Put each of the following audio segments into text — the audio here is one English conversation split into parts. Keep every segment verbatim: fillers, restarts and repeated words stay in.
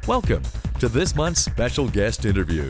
Welcome to this month's special guest interview.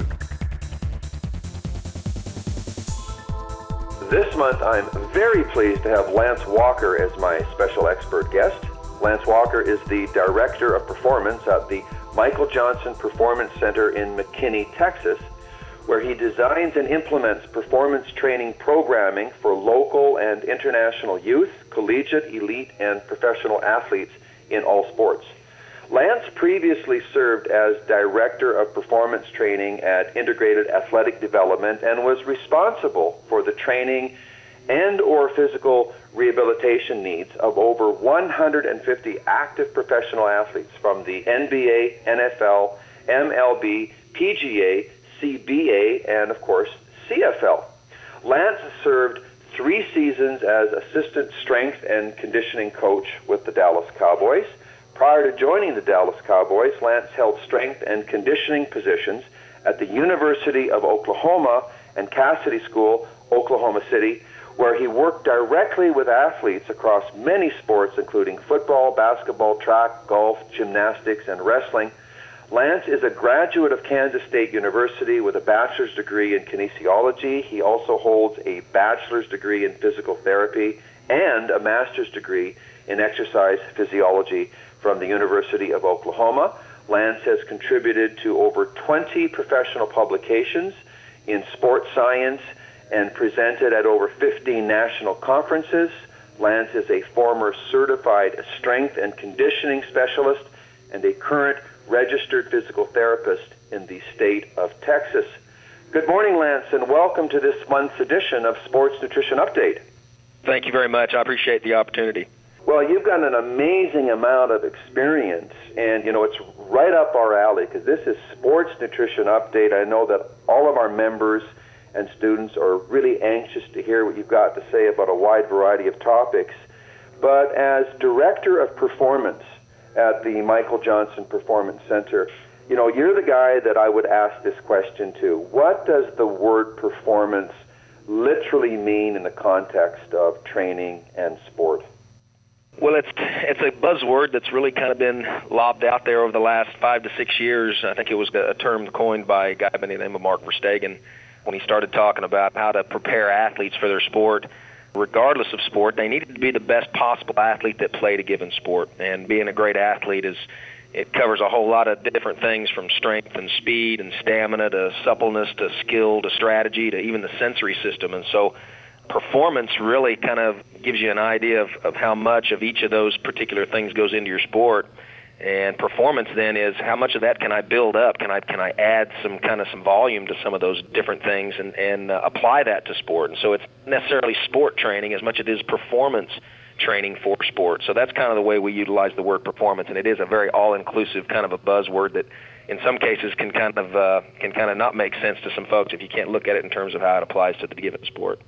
This month, I'm very pleased to have Lance Walker as my special expert guest. Lance Walker is the Director of Performance at the Michael Johnson Performance Center in McKinney, Texas, where he designs and implements performance training programming for local and international youth, collegiate, elite, and professional athletes in all sports. Lance previously served as Director of Performance Training at Integrated Athletic Development and was responsible for the training and or physical rehabilitation needs of over one hundred fifty active professional athletes from the N B A, N F L, M L B, P G A, C B A, and of course, C F L. Lance served three seasons as assistant strength and conditioning coach with the Dallas Cowboys. Prior to joining the Dallas Cowboys, Lance held strength and conditioning positions at the University of Oklahoma and Cassidy School, Oklahoma City, where he worked directly with athletes across many sports, including football, basketball, track, golf, gymnastics, and wrestling. Lance is a graduate of Kansas State University with a bachelor's degree in kinesiology. He also holds a bachelor's degree in physical therapy and a master's degree in exercise physiology from the University of Oklahoma. Lance has contributed to over twenty professional publications in sports science and presented at over fifteen national conferences. Lance is a former certified strength and conditioning specialist and a current registered physical therapist in the state of Texas. Good morning, Lance, and welcome to this month's edition of Sports Nutrition Update. Thank you very much. I appreciate the opportunity. Well, you've got an amazing amount of experience, and, you know, it's right up our alley because this is Sports Nutrition Update. I know that all of our members and students are really anxious to hear what you've got to say about a wide variety of topics. But as Director of Performance at the Michael Johnson Performance Center, you know, you're the guy that I would ask this question to. What does the word performance literally mean in the context of training and sport? Well, it's it's a buzzword that's really kind of been lobbed out there over the last five to six years. I think it was a term coined by a guy by the name of Mark Verstegen when he started talking about how to prepare athletes for their sport. Regardless of sport, they needed to be the best possible athlete that played a given sport. And being a great athlete is it covers a whole lot of different things, from strength and speed and stamina to suppleness to skill to strategy to even the sensory system. And so performance really kind of gives you an idea of, of how much of each of those particular things goes into your sport. And performance then is how much of that can I build up? Can I can I add some kind of some volume to some of those different things and, and uh, apply that to sport? And so it's necessarily sport training as much as it is performance training for sport. So that's kind of the way we utilize the word performance, and it is a very all-inclusive kind of a buzzword that in some cases can kind of uh, can kind of not make sense to some folks if you can't look at it in terms of how it applies to the given sport.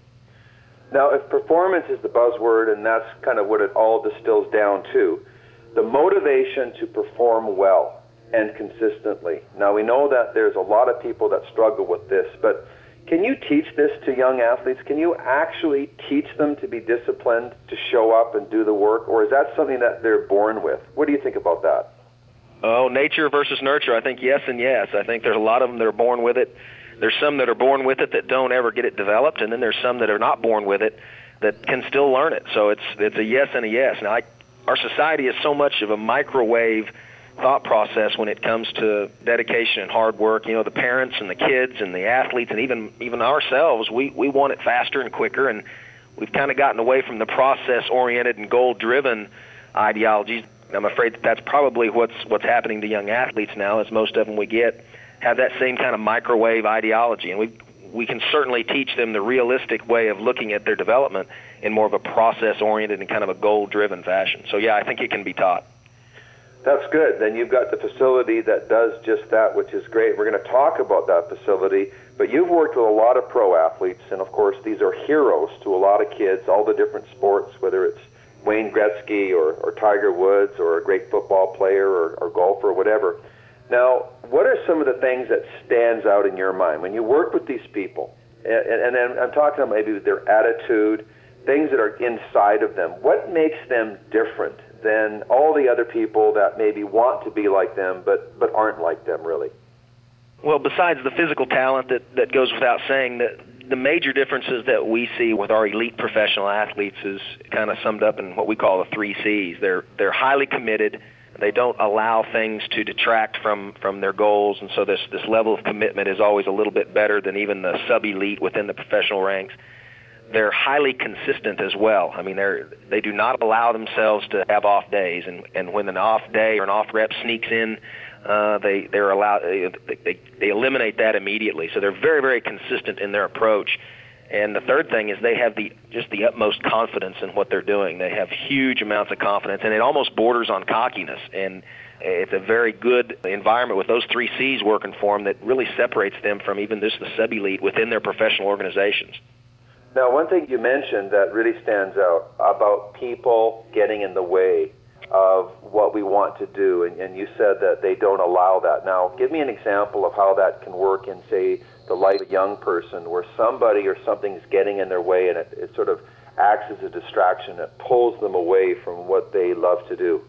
Now, if performance is the buzzword, and that's kind of what it all distills down to, the motivation to perform well and consistently. Now, we know that there's a lot of people that struggle with this, but can you teach this to young athletes? Can you actually teach them to be disciplined, to show up and do the work, or is that something that they're born with? What do you think about that? Oh, nature versus nurture. I think yes and yes. I think there's a lot of them that are born with it. There's some that are born with it that don't ever get it developed, and then there's some that are not born with it that can still learn it. So it's it's a yes and a yes. Now, I, our society is so much of a microwave thought process when it comes to dedication and hard work. You know, the parents and the kids and the athletes and even even ourselves, we, we want it faster and quicker, and we've kind of gotten away from the process-oriented and goal-driven ideologies. I'm afraid that that's probably what's what's happening to young athletes now, as most of them we get have that same kind of microwave ideology. And we we can certainly teach them the realistic way of looking at their development in more of a process-oriented and kind of a goal-driven fashion. So, yeah, I think it can be taught. That's good. Then you've got the facility that does just that, which is great. We're going to talk about that facility, but you've worked with a lot of pro athletes, and, of course, these are heroes to a lot of kids, all the different sports, whether it's Wayne Gretzky or, or Tiger Woods or a great football player or, or golfer or whatever. Now, what are some of the things that stands out in your mind when you work with these people? And, and then I'm talking about maybe their attitude, things that are inside of them. What makes them different than all the other people that maybe want to be like them but, but aren't like them really? Well, besides the physical talent that, that goes without saying, that the major differences that we see with our elite professional athletes is kind of summed up in what we call the three C's. They're they're highly committed. They don't allow things to detract from, from their goals, and so this, this level of commitment is always a little bit better than even the sub-elite within the professional ranks. They're highly consistent as well. I mean, they're they do not allow themselves to have off days, and, and when an off day or an off rep sneaks in, uh, they they're allowed they, they they eliminate that immediately. So they're very very consistent in their approach. And the third thing is they have the just the utmost confidence in what they're doing. They have huge amounts of confidence, and it almost borders on cockiness. And it's a very good environment with those three C's working for them that really separates them from even just the sub-elite within their professional organizations. Now, one thing you mentioned that really stands out about people getting in the way of what we want to do, and, and you said that they don't allow that. Now, give me an example of how that can work in, say, the life of a young person where somebody or something's getting in their way and it, it sort of acts as a distraction. It pulls them away from what they love to do.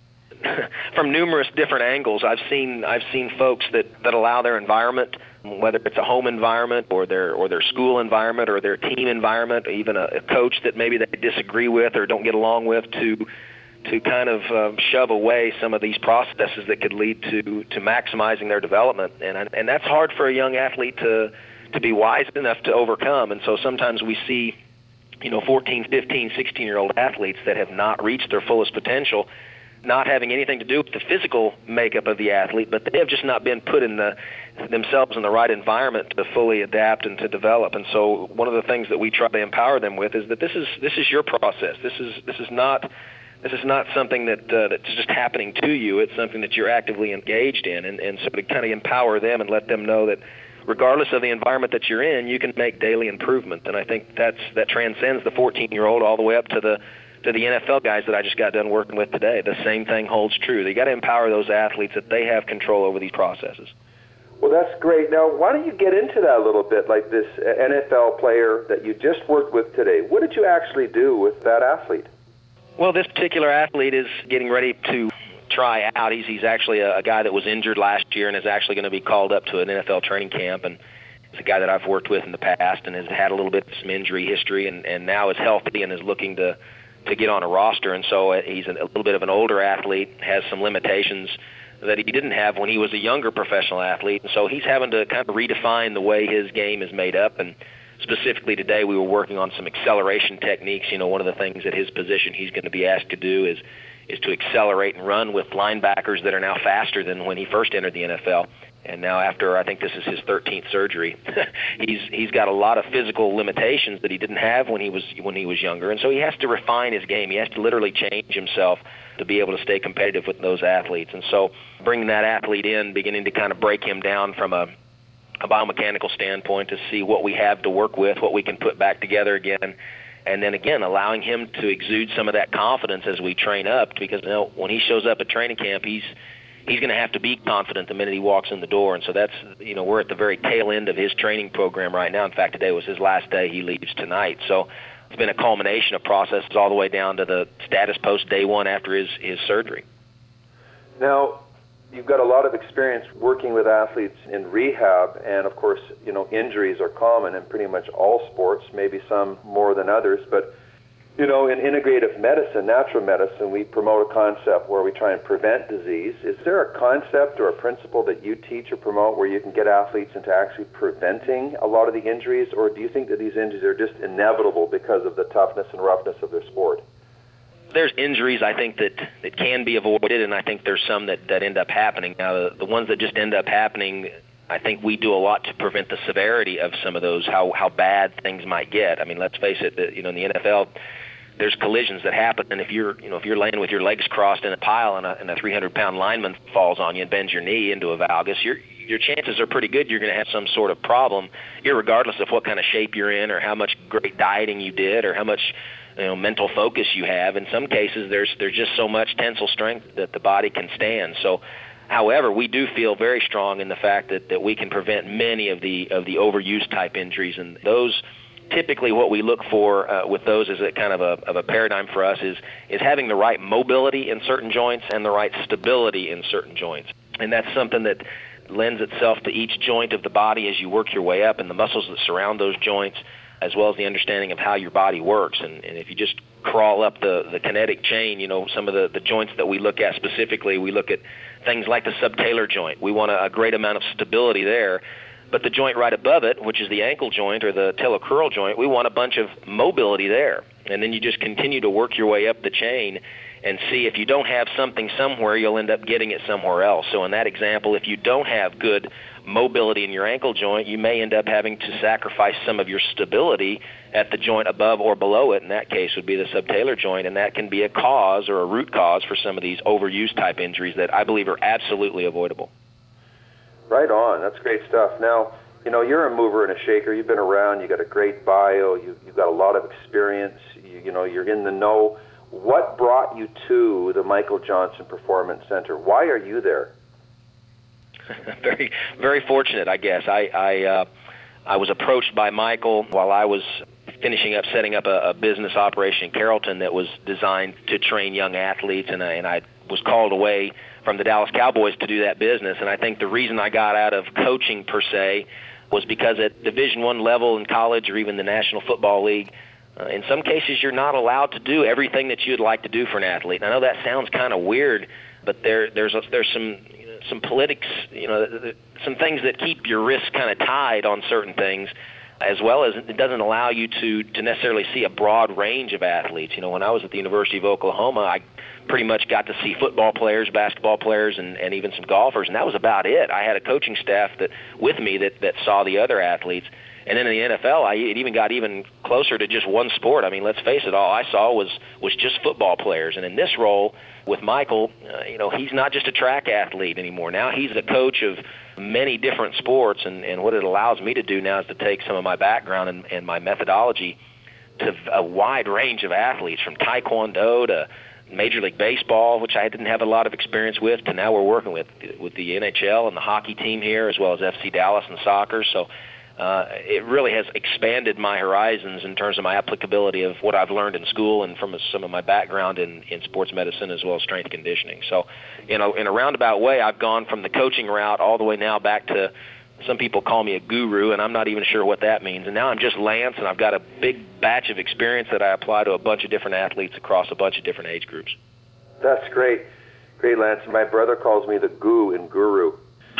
From numerous different angles, I've seen I've seen folks that, that allow their environment, whether it's a home environment or their or their school environment or their team environment, or even a, a coach that maybe they disagree with or don't get along with, to to kind of um, shove away some of these processes that could lead to, to maximizing their development. And and that's hard for a young athlete to to be wise enough to overcome. And so sometimes we see, you know, fourteen, fifteen, sixteen-year-old athletes that have not reached their fullest potential, not having anything to do with the physical makeup of the athlete, but they have just not been put in the themselves in the right environment to fully adapt and to develop. And so one of the things that we try to empower them with is that this is this is your process. This is this is not This is not something that uh, that's just happening to you. It's something that you're actively engaged in, and, and so to kind of empower them and let them know that regardless of the environment that you're in, you can make daily improvement. And I think that's that transcends the fourteen-year-old all the way up to the to the N F L guys that I just got done working with today. The same thing holds true. You got to empower those athletes that they have control over these processes. Well, that's great. Now, why don't you get into that a little bit, like this N F L player that you just worked with today? What did you actually do with that athlete? Well, this particular athlete is getting ready to try out. He's, he's actually a, a guy that was injured last year and is actually going to be called up to an N F L training camp. And it's a guy that I've worked with in the past and has had a little bit of some injury history, and, and now is healthy and is looking to, to get on a roster. And so he's a little bit of an older athlete, has some limitations that he didn't have when he was a younger professional athlete. And so he's having to kind of redefine the way his game is made up. And specifically today, we were working on some acceleration techniques. You know, one of the things at his position he's going to be asked to do is is to accelerate and run with linebackers that are now faster than when he first entered the N F L. And now after, I think this is his thirteenth surgery, he's he's got a lot of physical limitations that he didn't have when he was when he was younger. And so he has to refine his game. He has to literally change himself to be able to stay competitive with those athletes. And so bringing that athlete in, beginning to kind of break him down from a a biomechanical standpoint to see what we have to work with, what we can put back together again, and then again allowing him to exude some of that confidence as we train up, because you know, when he shows up at training camp, he's he's going to have to be confident the minute he walks in the door. And so that's, you know, we're at the very tail end of his training program right now. In fact, today was his last day. He leaves tonight. So it's been a culmination of processes all the way down to the status post day one after his, his surgery. Now, you've got a lot of experience working with athletes in rehab, and of course, you know, injuries are common in pretty much all sports, maybe some more than others, but you know, in integrative medicine, natural medicine, we promote a concept where we try and prevent disease. Is there a concept or a principle that you teach or promote where you can get athletes into actually preventing a lot of the injuries, or do you think that these injuries are just inevitable because of the toughness and roughness of their sport? There's injuries, I think, that, that can be avoided, and I think there's some that, that end up happening. Now, the, the ones that just end up happening, I think we do a lot to prevent the severity of some of those, how, how bad things might get. I mean, let's face it, the, you know, in the N F L, there's collisions that happen, and if you're, you know, if you're laying with your legs crossed in a pile and a, and a three hundred pound lineman falls on you and bends your knee into a valgus, your your chances are pretty good you're going to have some sort of problem, irregardless of what kind of shape you're in or how much great dieting you did or how much, you know, mental focus you have. In some cases, there's there's just so much tensile strength that the body can stand. So, however, we do feel very strong in the fact that, that we can prevent many of the of the overuse type injuries, and those typically what we look for uh, with those is a kind of a, of a paradigm for us is, is having the right mobility in certain joints and the right stability in certain joints. And that's something that lends itself to each joint of the body as you work your way up, and the muscles that surround those joints, as well as the understanding of how your body works. And, and if you just crawl up the, the kinetic chain, you know, some of the, the joints that we look at specifically, we look at things like the subtalar joint. We want a, a great amount of stability there. But the joint right above it, which is the ankle joint or the talocrural joint, we want a bunch of mobility there. And then you just continue to work your way up the chain and see if you don't have something somewhere, you'll end up getting it somewhere else. So in that example, if you don't have good mobility in your ankle joint, you may end up having to sacrifice some of your stability at the joint above or below it. In that case would be the subtalar joint, and that can be a cause or a root cause for some of these overuse type injuries that I believe are absolutely avoidable. Right on. That's great stuff. Now, you know, you're a mover and a shaker. You've been around. You got a great bio. You, you've got a lot of experience. You, you know, you're in the know. What brought you to the Michael Johnson Performance Center? Why are you there? very, very fortunate, I guess. I I, uh, I was approached by Michael while I was finishing up setting up a, a business operation in Carrollton that was designed to train young athletes, and I, and I was called away from the Dallas Cowboys to do that business. And I think the reason I got out of coaching per se was because at Division I level in college or even the National Football League, uh, in some cases you're not allowed to do everything that you'd like to do for an athlete. And I know that sounds kind of weird, but there there's a, there's some you know, some politics, you know, some things that keep your wrists kind of tied on certain things, as well as it doesn't allow you to, to necessarily see a broad range of athletes. You know, when I was at the University of Oklahoma, I pretty much got to see football players, basketball players, and, and even some golfers, and that was about it. I had a coaching staff that with me that, that saw the other athletes. And then in the N F L, I, it even got even closer to just one sport. I mean, let's face it, all I saw was, was just football players. And in this role with Michael, uh, you know, he's not just a track athlete anymore. Now he's a coach of many different sports, and, and what it allows me to do now is to take some of my background and, and my methodology to a wide range of athletes, from taekwondo to Major League Baseball, which I didn't have a lot of experience with, to now we're working with with the N H L and the hockey team here, as well as F C Dallas and soccer. So uh, it really has expanded my horizons in terms of my applicability of what I've learned in school and from some of my background in, in sports medicine as well as strength conditioning. So in a, in a roundabout way, I've gone from the coaching route all the way now back to, some people call me a guru, and I'm not even sure what that means. And now I'm just Lance, and I've got a big batch of experience that I apply to a bunch of different athletes across a bunch of different age groups. That's great. Great, Lance. My brother calls me the goo in guru.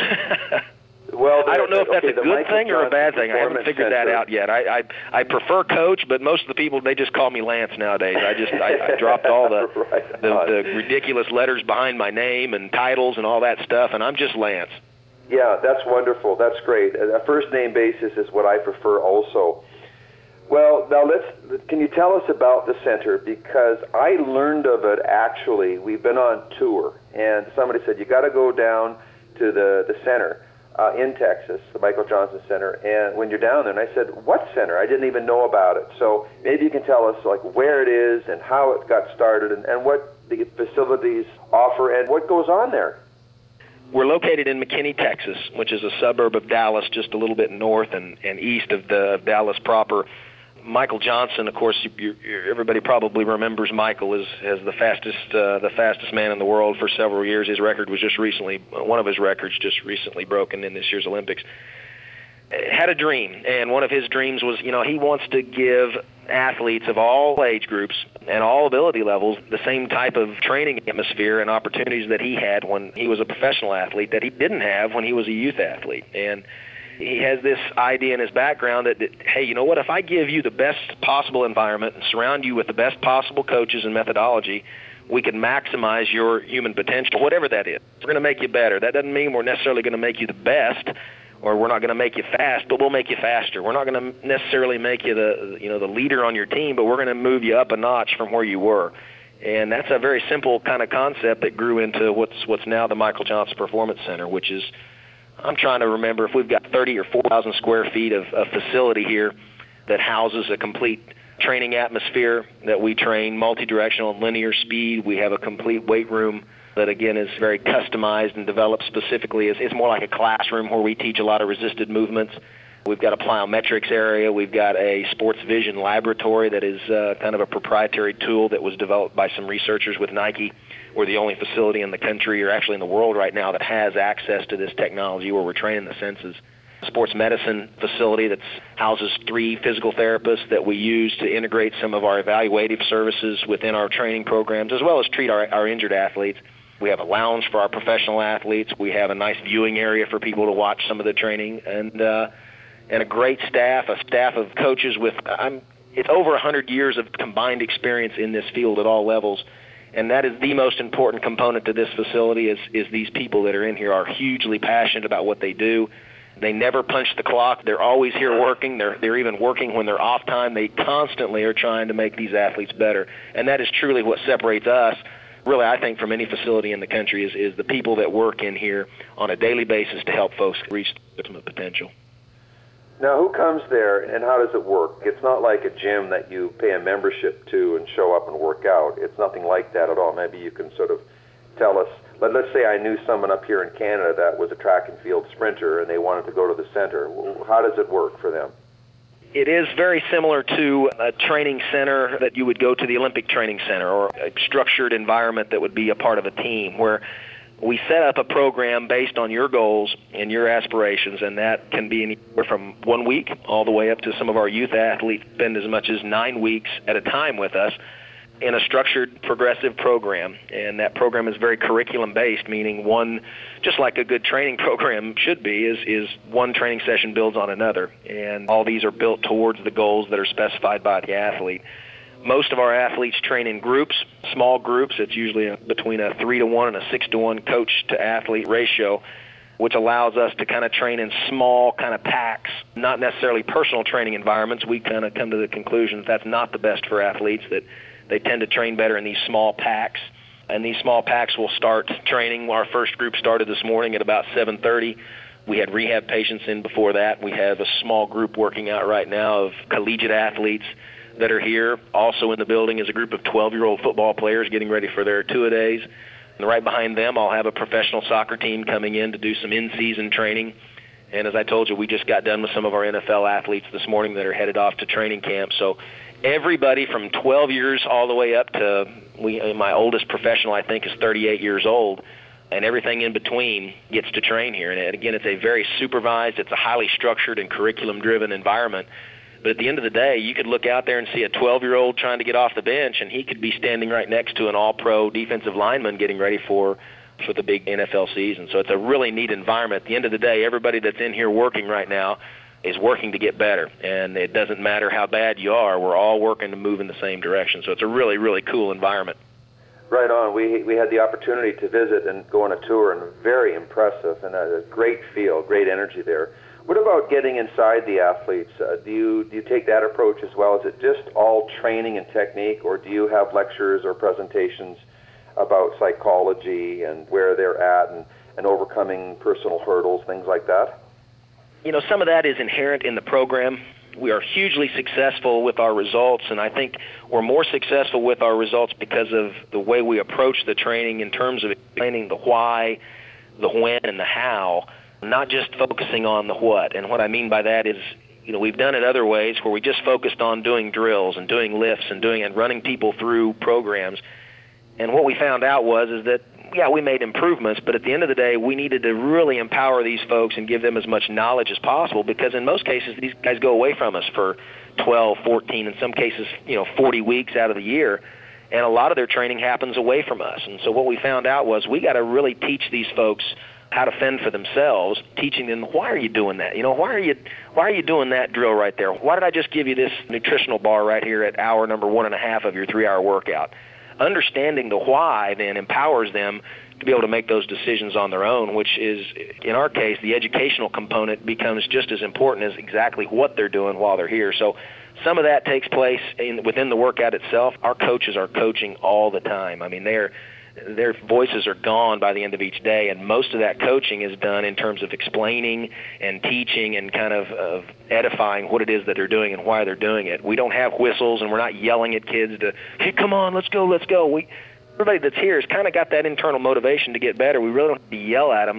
Well, I don't know if that's okay, a good thing or a bad thing. I haven't figured that out yet. I, I I prefer coach, but most of the people, they just call me Lance nowadays. I just I, I dropped all the, right the the ridiculous letters behind my name and titles and all that stuff, and I'm just Lance. Yeah, that's wonderful. That's great. A first name basis is what I prefer also. Well, now let's. Can you tell us about the center? Because I learned of it actually. We've been on tour, and somebody said you got to go down to the the center uh, in Texas, the Michael Johnson Center. And when you're down there, and I said, "What center?" I didn't even know about it. So maybe you can tell us like where it is and how it got started, and, and what the facilities offer, and what goes on there. We're located in McKinney, Texas, which is a suburb of Dallas, just a little bit north and, and east of the of Dallas proper. Michael Johnson, of course, you, you, everybody probably remembers Michael as, as the fastest uh, the fastest man in the world for several years. His record was just recently, one of his records just recently broken in this year's Olympics. Had a dream, and one of his dreams was, you know, he wants to give athletes of all age groups and all ability levels the same type of training atmosphere and opportunities that he had when he was a professional athlete that he didn't have when he was a youth athlete. And he has this idea in his background that, that, hey, you know what, if I give you the best possible environment and surround you with the best possible coaches and methodology, we can maximize your human potential, whatever that is. We're going to make you better. That doesn't mean we're necessarily going to make you the best, or we're not going to make you fast, but we'll make you faster. We're not going to necessarily make you the you know the leader on your team, but we're going to move you up a notch from where you were. And that's a very simple kind of concept that grew into what's what's now the Michael Johnson Performance Center, which is, I'm trying to remember if we've got thirty or four thousand square feet of, of facility here that houses a complete training atmosphere that we train multi-directional and linear speed. We have a complete weight room that, again, is very customized and developed specifically. It's, it's more like a classroom where we teach a lot of resisted movements. We've got a plyometrics area. We've got a sports vision laboratory that is uh, kind of a proprietary tool that was developed by some researchers with Nike. We're the only facility in the country, or actually in the world right now, that has access to this technology where we're training the senses. Sports medicine facility that houses three physical therapists that we use to integrate some of our evaluative services within our training programs, as well as treat our, our injured athletes. We have a lounge for our professional athletes. We have a nice viewing area for people to watch some of the training, and uh, and a great staff, a staff of coaches with I'm, it's over one hundred years of combined experience in this field at all levels. And that is the most important component to this facility is, is these people that are in here are hugely passionate about what they do. They never punch the clock. They're always here working. They're, they're even working when they're off time. They constantly are trying to make these athletes better. And that is truly what separates us, really, I think, from any facility in the country is, is the people that work in here on a daily basis to help folks reach their ultimate potential. Now, who comes there and how does it work? It's not like a gym that you pay a membership to and show up and work out. It's nothing like that at all. Maybe you can sort of tell us. Let, let's say I knew someone up here in Canada that was a track and field sprinter and they wanted to go to the center. How does it work for them? It is very similar to a training center that you would go to the Olympic Training Center, or a structured environment that would be a part of a team, where we set up a program based on your goals and your aspirations, and that can be anywhere from one week all the way up to some of our youth athletes spend as much as nine weeks at a time with us in a structured, progressive program. And that program is very curriculum-based, meaning one, just like a good training program should be, is, is one training session builds on another. And all these are built towards the goals that are specified by the athlete. Most of our athletes train in groups, small groups. It's usually a, between a three to one and a six to one coach to athlete ratio, which allows us to kind of train in small kind of packs, not necessarily personal training environments. We kind of come to the conclusion that that's not the best for athletes, that they tend to train better in these small packs. And these small packs will start training. Our first group started this morning at about seven thirty. We had rehab patients in before that. We have a small group working out right now of collegiate athletes that are here. Also in the building is a group of twelve-year-old football players getting ready for their two-a-days. And right behind them, I'll have a professional soccer team coming in to do some in-season training. And as I told you, we just got done with some of our N F L athletes this morning that are headed off to training camp. So everybody from twelve years all the way up to, we, my oldest professional, I think, is thirty-eight years old. And everything in between gets to train here. And again, it's a very supervised, it's a highly structured and curriculum-driven environment. But at the end of the day, you could look out there and see a twelve-year-old trying to get off the bench, and he could be standing right next to an all-pro defensive lineman getting ready for, for the big N F L season. So it's a really neat environment. At the end of the day, everybody that's in here working right now is working to get better. And it doesn't matter how bad you are. We're all working to move in the same direction. So it's a really, really cool environment. Right on. We we had the opportunity to visit and go on a tour, and very impressive, and a great feel, great energy there. What about getting inside the athletes? Uh, do you do you take that approach as well? Is it just all training and technique, or do you have lectures or presentations about psychology and where they're at and, and overcoming personal hurdles, things like that? You know, some of that is inherent in the program. We are hugely successful with our results, and I think we're more successful with our results because of the way we approach the training in terms of explaining the why, the when, and the how, not just focusing on the what. And what I mean by that is, you know, we've done it other ways where we just focused on doing drills and doing lifts and doing and running people through programs. And what we found out was is that, yeah, we made improvements, but at the end of the day, we needed to really empower these folks and give them as much knowledge as possible, because in most cases, these guys go away from us for twelve, fourteen, in some cases, you know, forty weeks out of the year, and a lot of their training happens away from us. And so what we found out was we got to really teach these folks how to fend for themselves, teaching them, why are you doing that? You know, why are you why are you doing that drill right there? Why did I just give you this nutritional bar right here at hour number one and a half of your three-hour workout? Understanding the why then empowers them to be able to make those decisions on their own, which is, in our case, the educational component becomes just as important as exactly what they're doing while they're here. So some of that takes place in, within the workout itself. Our coaches are coaching all the time. I mean, they're their voices are gone by the end of each day, and most of that coaching is done in terms of explaining and teaching and kind of, of edifying what it is that they're doing and why they're doing it. We don't have whistles, and we're not yelling at kids to, hey, come on, let's go, let's go. We, everybody that's here has kind of got that internal motivation to get better. We really don't have to yell at them.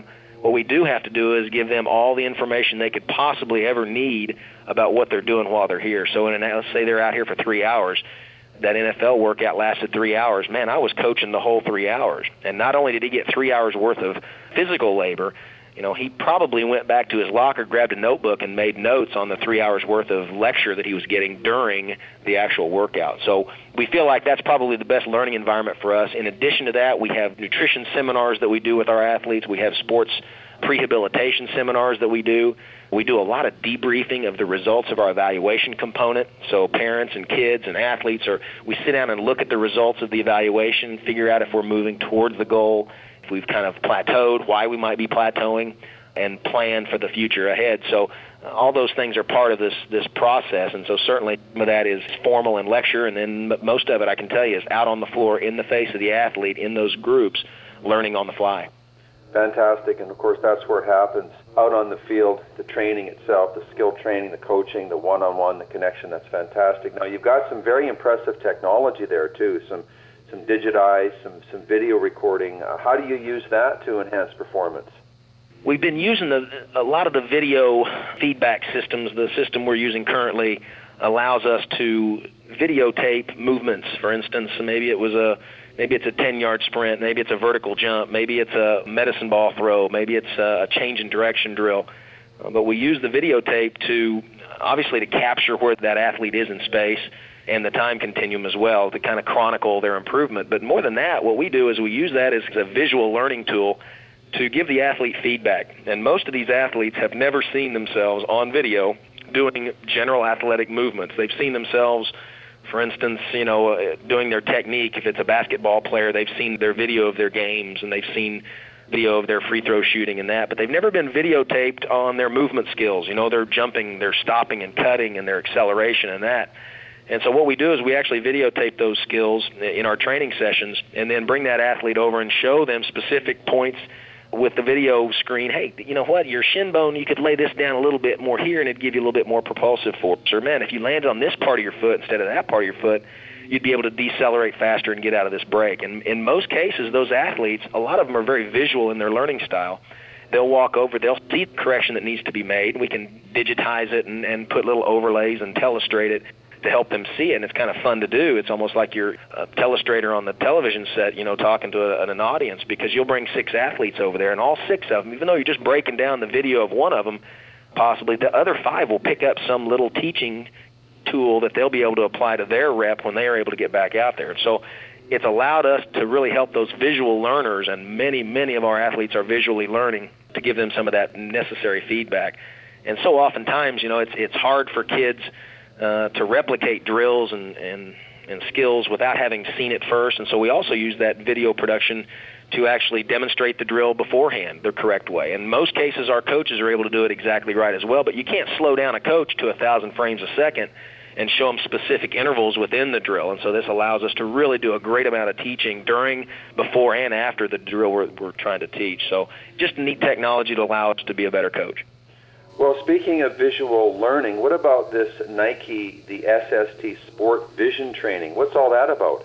What we do have to do is give them all the information they could possibly ever need about what they're doing while they're here. So in an, let's say they're out here for three hours. That N F L workout lasted three hours. Man, I was coaching the whole three hours. And not only did he get three hours worth of physical labor, you know, he probably went back to his locker, grabbed a notebook, and made notes on the three hours worth of lecture that he was getting during the actual workout. So we feel like that's probably the best learning environment for us. In addition to that, we have nutrition seminars that we do with our athletes. We have sports prehabilitation seminars that we do. We do a lot of debriefing of the results of our evaluation component. So parents and kids and athletes are, we sit down and look at the results of the evaluation, figure out if we're moving towards the goal, if we've kind of plateaued, why we might be plateauing, and plan for the future ahead. So uh, all those things are part of this this process, and so certainly some of that is formal and lecture, and then most of it, I can tell you, is out on the floor, in the face of the athlete, in those groups, learning on the fly. Fantastic, and of course that's where it happens, out on the field, the training itself, the skill training, the coaching, the one-on-one, the connection. That's fantastic. Now you've got some very impressive technology there too, some some digitized, some, some video recording. Uh, how do you use that to enhance performance? We've been using the, a lot of the video feedback systems. The system we're using currently allows us to videotape movements. For instance, maybe it was a maybe it's a ten-yard sprint, maybe it's a vertical jump, maybe it's a medicine ball throw, maybe it's a change in direction drill. Uh, but we use the videotape to obviously to capture where that athlete is in space, and the time continuum as well, to kind of chronicle their improvement. But more than that, what we do is we use that as a visual learning tool to give the athlete feedback. And most of these athletes have never seen themselves on video doing general athletic movements. They've seen themselves, for instance, you know, doing their technique. If it's a basketball player, they've seen their video of their games, and they've seen video of their free throw shooting and that, but they've never been videotaped on their movement skills. You know, their jumping, their stopping and cutting, and their acceleration and that. And so what we do is we actually videotape those skills in our training sessions, and then bring that athlete over and show them specific points with the video screen. Hey, you know what, your shin bone, you could lay this down a little bit more here, and it'd give you a little bit more propulsive force. Or, man, if you landed on this part of your foot instead of that part of your foot, you'd be able to decelerate faster and get out of this break. And in most cases, those athletes, a lot of them are very visual in their learning style. They'll walk over, they'll see the correction that needs to be made. We can digitize it and, and put little overlays and telestrate it to help them see it, and it's kind of fun to do. It's almost like you're a telestrator on the television set, you know, talking to a, an audience, because you'll bring six athletes over there, and all six of them, even though you're just breaking down the video of one of them, possibly the other five will pick up some little teaching tool that they'll be able to apply to their rep when they are able to get back out there. So it's allowed us to really help those visual learners, and many, many of our athletes are visually learning, to give them some of that necessary feedback. And so oftentimes, you know, it's it's hard for kids Uh, to replicate drills and, and, and skills without having seen it first. And so we also use that video production to actually demonstrate the drill beforehand the correct way. In most cases, our coaches are able to do it exactly right as well, but you can't slow down a coach to one thousand frames a second and show them specific intervals within the drill. And so this allows us to really do a great amount of teaching during, before, and after the drill we're, we're trying to teach. So just neat technology to allow us to be a better coach. Well, speaking of visual learning, what about this Nike, the S S T Sport Vision Training? What's all that about?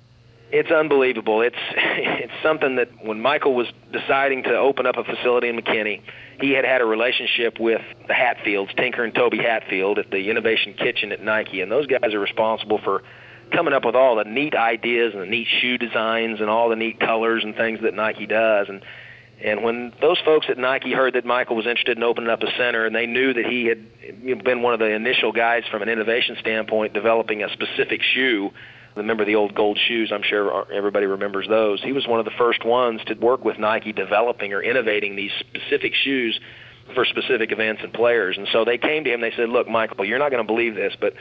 It's unbelievable. It's it's something that when Michael was deciding to open up a facility in McKinney, he had had a relationship with the Hatfields, Tinker and Toby Hatfield, at the Innovation Kitchen at Nike, and those guys are responsible for coming up with all the neat ideas and the neat shoe designs and all the neat colors and things that Nike does. And And when those folks at Nike heard that Michael was interested in opening up a center, and they knew that he had been one of the initial guys from an innovation standpoint developing a specific shoe, remember the old gold shoes, I'm sure everybody remembers those. He was one of the first ones to work with Nike developing or innovating these specific shoes for specific events and players. And so they came to him, they said, look, Michael, you're not going to believe this, but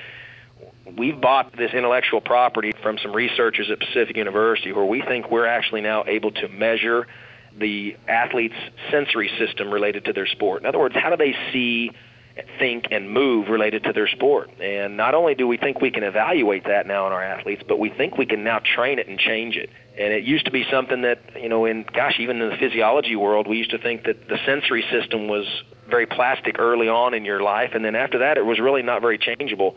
we've bought this intellectual property from some researchers at Pacific University where we think we're actually now able to measure the athlete's sensory system related to their sport. In other words, how do they see, think, and move related to their sport? And not only do we think we can evaluate that now in our athletes, but we think we can now train it and change it. And it used to be something that, you know, in, gosh, even in the physiology world, we used to think that the sensory system was very plastic early on in your life, and then after that it was really not very changeable.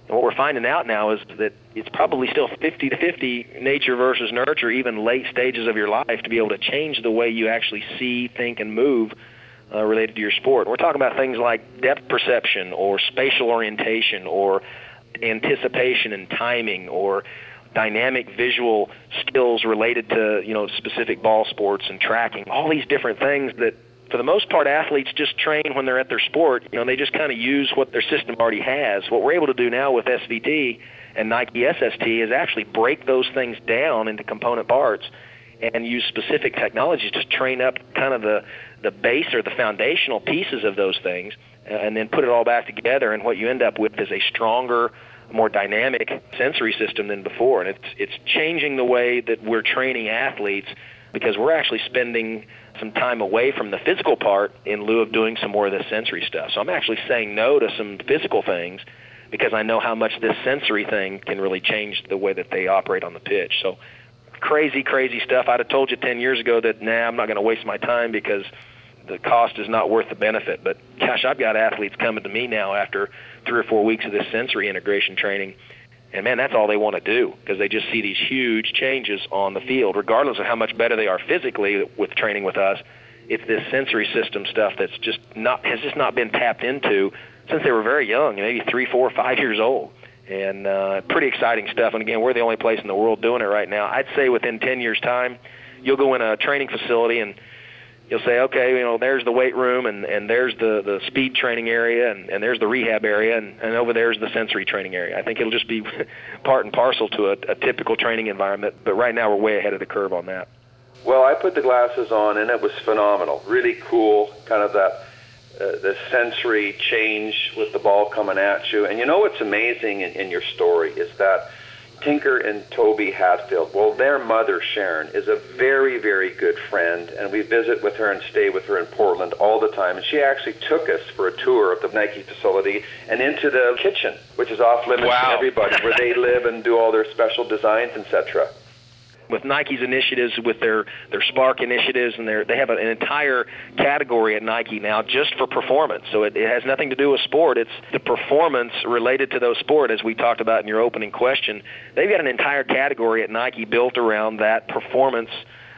And what we're finding out now is that it's probably still fifty to fifty nature versus nurture, even late stages of your life, to be able to change the way you actually see, think, and move uh, related to your sport. We're talking about things like depth perception or spatial orientation or anticipation and timing or dynamic visual skills related to, you know, specific ball sports and tracking, all these different things that for the most part, athletes just train when they're at their sport. You know, they just kind of use what their system already has. What we're able to do now with S V T and Nike S S T is actually break those things down into component parts and use specific technologies to train up kind of the, the base or the foundational pieces of those things and then put it all back together. And what you end up with is a stronger, more dynamic sensory system than before. And it's, it's changing the way that we're training athletes because we're actually spending some time away from the physical part in lieu of doing some more of the sensory stuff. So I'm actually saying no to some physical things because I know how much this sensory thing can really change the way that they operate on the pitch. So crazy, crazy stuff. I'd have told you ten years ago that, nah, I'm not going to waste my time because the cost is not worth the benefit. But, gosh, I've got athletes coming to me now after three or four weeks of this sensory integration training. And, man, that's all they want to do because they just see these huge changes on the field, regardless of how much better they are physically with training with us. It's this sensory system stuff that's just not has just not been tapped into since they were very young, maybe three, four, five years old. And uh, pretty exciting stuff. And, again, we're the only place in the world doing it right now. I'd say within ten years' time, you'll go in a training facility and you'll say, okay, you know, there's the weight room and, and there's the, the speed training area and, and there's the rehab area and, and over there's the sensory training area. I think it'll just be part and parcel to a, a typical training environment, but right now we're way ahead of the curve on that. Well, I put the glasses on and it was phenomenal. Really cool, kind of that uh, the sensory change with the ball coming at you. And you know what's amazing in, in your story is that Tinker and Toby Hatfield, well, their mother, Sharon, is a very, very good friend, and we visit with her and stay with her in Portland all the time. And she actually took us for a tour of the Nike facility and into the kitchen, which is off limits wow. to everybody, where they live and do all their special designs, et cetera. With Nike's initiatives, with their, their Spark initiatives, and their, they have an entire category at Nike now just for performance. So it, it has nothing to do with sport. It's the performance related to those sport, as we talked about in your opening question. They've got an entire category at Nike built around that performance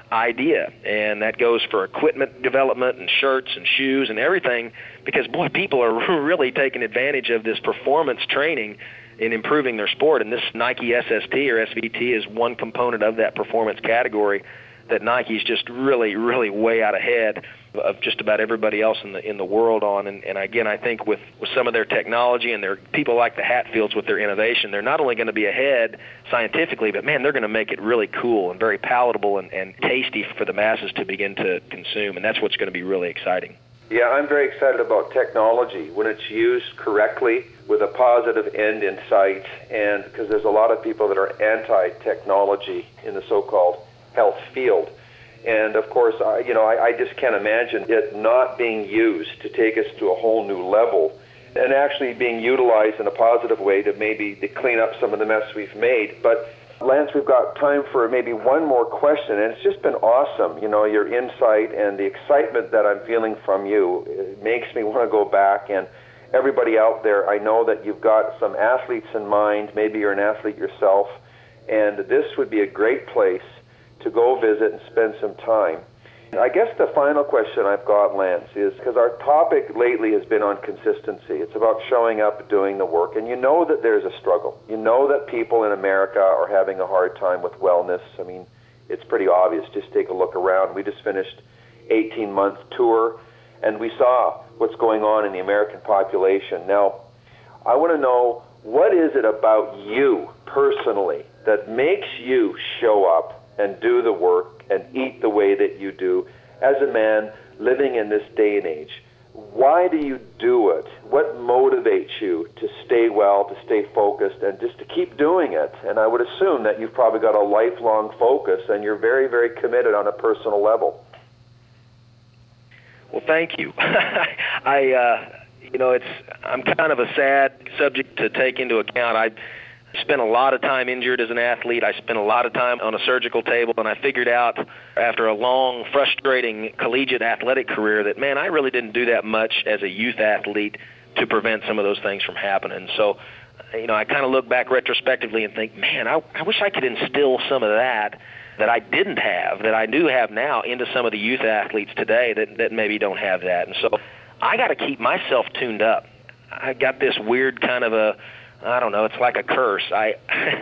idea, and that goes for equipment development and shirts and shoes and everything because, boy, people are really taking advantage of this performance training in improving their sport, and this Nike S S T or S V T is one component of that performance category that Nike's just really, really way out ahead of just about everybody else in the in the world on. And, and again, I think with, with some of their technology and their people like the Hatfields with their innovation, they're not only going to be ahead scientifically, but, man, they're going to make it really cool and very palatable and, and tasty for the masses to begin to consume, and that's what's going to be really exciting. Yeah, I'm very excited about technology when it's used correctly with a positive end in sight, and because there's a lot of people that are anti-technology in the so-called health field. And, of course, I, you know, I, I just can't imagine it not being used to take us to a whole new level and actually being utilized in a positive way to maybe to clean up some of the mess we've made. But Lance, we've got time for maybe one more question, and it's just been awesome, you know, your insight and the excitement that I'm feeling from you. It makes me want to go back, and everybody out there, I know that you've got some athletes in mind. Maybe you're an athlete yourself, and this would be a great place to go visit and spend some time. I guess the final question I've got, Lance, is because our topic lately has been on consistency. It's about showing up, doing the work, and you know that there's a struggle. You know that people in America are having a hard time with wellness. I mean, it's pretty obvious. Just take a look around. We just finished eighteen-month tour, and we saw what's going on in the American population. Now, I want to know, what is it about you personally that makes you show up and do the work and eat the way that you do as a man living in this day and age? Why do you do it? What motivates you to stay well, to stay focused, and just to keep doing it? And I would assume that you've probably got a lifelong focus and you're very, very committed on a personal level. Well, thank you. I, uh, you know, it's I'm kind of a sad subject to take into account. I spent a lot of time injured as an athlete. I spent a lot of time on a surgical table, and I figured out after a long, frustrating collegiate athletic career that, man, I really didn't do that much as a youth athlete to prevent some of those things from happening. So you know, I kind of look back retrospectively and think, man, I, I wish I could instill some of that that I didn't have, that I do have now, into some of the youth athletes today that, that maybe don't have that. And so I got to keep myself tuned up. I got this weird kind of a, I don't know, it's like a curse. I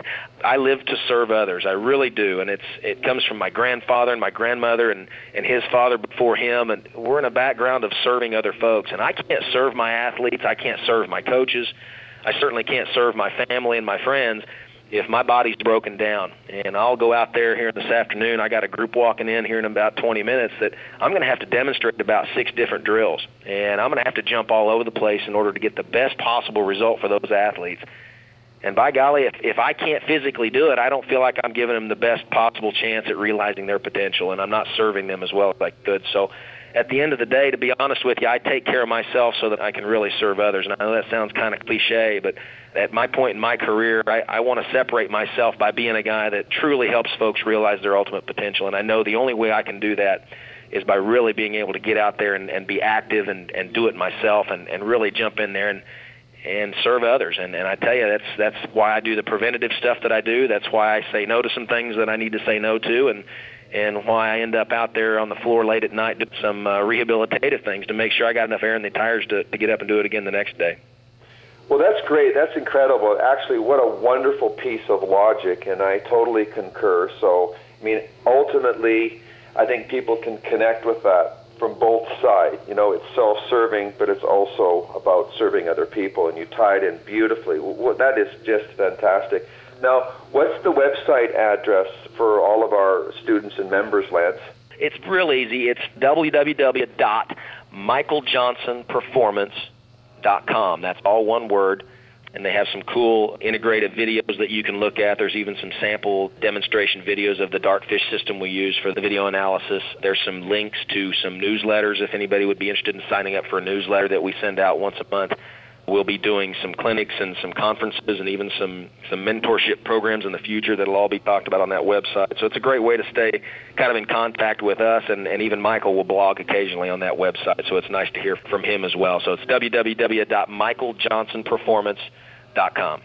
I live to serve others. I really do. And it's it comes from my grandfather and my grandmother and, and his father before him. And we're in a background of serving other folks. And I can't serve my athletes. I can't serve my coaches. I certainly can't serve my family and my friends if my body's broken down. And I'll go out there here this afternoon. I got a group walking in here in about twenty minutes that I'm going to have to demonstrate about six different drills. And I'm going to have to jump all over the place in order to get the best possible result for those athletes. And by golly, if, if I can't physically do it, I don't feel like I'm giving them the best possible chance at realizing their potential, and I'm not serving them as well as I could. So at the end of the day, to be honest with you, I take care of myself so that I can really serve others. And I know that sounds kind of cliche, but at my point in my career, I, I want to separate myself by being a guy that truly helps folks realize their ultimate potential. And I know the only way I can do that is by really being able to get out there and, and be active and, and do it myself and, and really jump in there and and serve others. And, and I tell you, that's that's why I do the preventative stuff that I do. That's why I say no to some things that I need to say no to, and and why I end up out there on the floor late at night doing some uh, rehabilitative things to make sure I got enough air in the tires to, to get up and do it again the next day. Well, that's great. That's incredible. Actually, what a wonderful piece of logic, and I totally concur. So, I mean, ultimately, I think people can connect with that from both sides. You know, it's self-serving, but it's also about serving other people, and you tie it in beautifully. Well, that is just fantastic. Now, what's the website address for all of our students and members, Lance? It's real easy. It's w w w dot michael johnson performance dot com. That's all one word. And they have some cool integrated videos that you can look at. There's even some sample demonstration videos of the Darkfish system we use for the video analysis. There's some links to some newsletters if anybody would be interested in signing up for a newsletter that we send out once a month. We'll be doing some clinics and some conferences and even some, some mentorship programs in the future that will all be talked about on that website. So it's a great way to stay kind of in contact with us, and, and even Michael will blog occasionally on that website, so it's nice to hear from him as well. So it's w w w dot michael johnson performance dot com.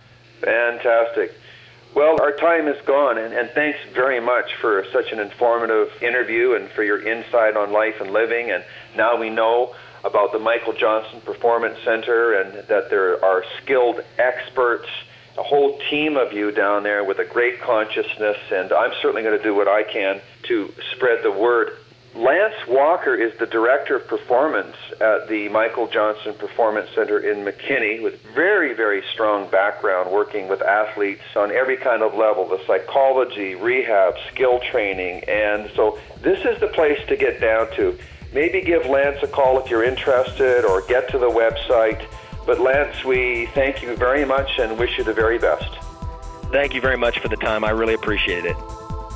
Fantastic. Well, our time is gone, and, and thanks very much for such an informative interview and for your insight on life and living. And now we know about the Michael Johnson Performance Center and that there are skilled experts, a whole team of you down there with a great consciousness, and I'm certainly going to do what I can to spread the word. Lance Walker is the Director of Performance at the Michael Johnson Performance Center in McKinney, with very, very strong background working with athletes on every kind of level, the psychology, rehab, skill training, and so this is the place to get down to. Maybe give Lance a call if you're interested, or get to the website. But Lance, we thank you very much and wish you the very best. Thank you very much for the time. I really appreciate it.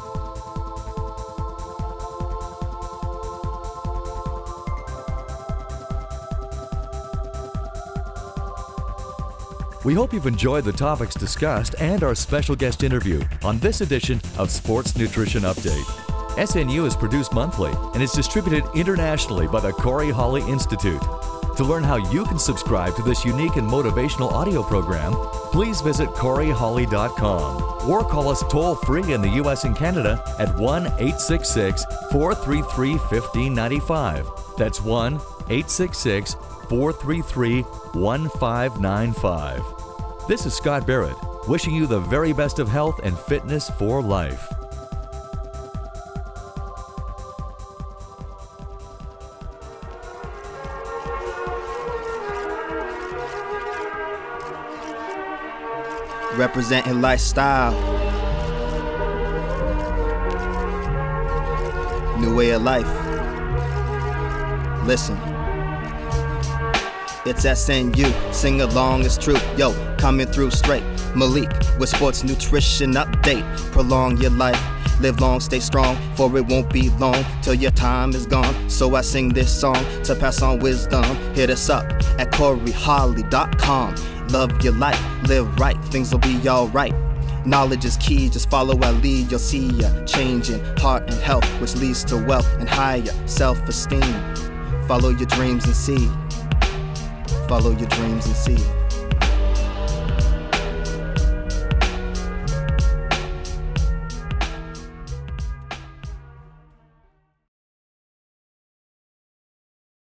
We hope you've enjoyed the topics discussed and our special guest interview on this edition of Sports Nutrition Update. S N U is produced monthly and is distributed internationally by the Corey Holly Institute. To learn how you can subscribe to this unique and motivational audio program, please visit corey holly dot com or call us toll-free in the U S and Canada at one eight six six, four three three, one five nine five. That's one eight six six, four three three, one five nine five. This is Scott Barrett, wishing you the very best of health and fitness for life. Representing lifestyle, new way of life. Listen, it's S N U, sing along, it's true. Yo, coming through straight, Malik with Sports Nutrition Update. Prolong your life, live long, stay strong, for it won't be long till your time is gone. So I sing this song to pass on wisdom. Hit us up at corey holly dot com. Love your life, live right, things will be alright. Knowledge is key, just follow our lead. You'll see ya changing heart and health, which leads to wealth and higher self-esteem. Follow your dreams and see. Follow your dreams and see.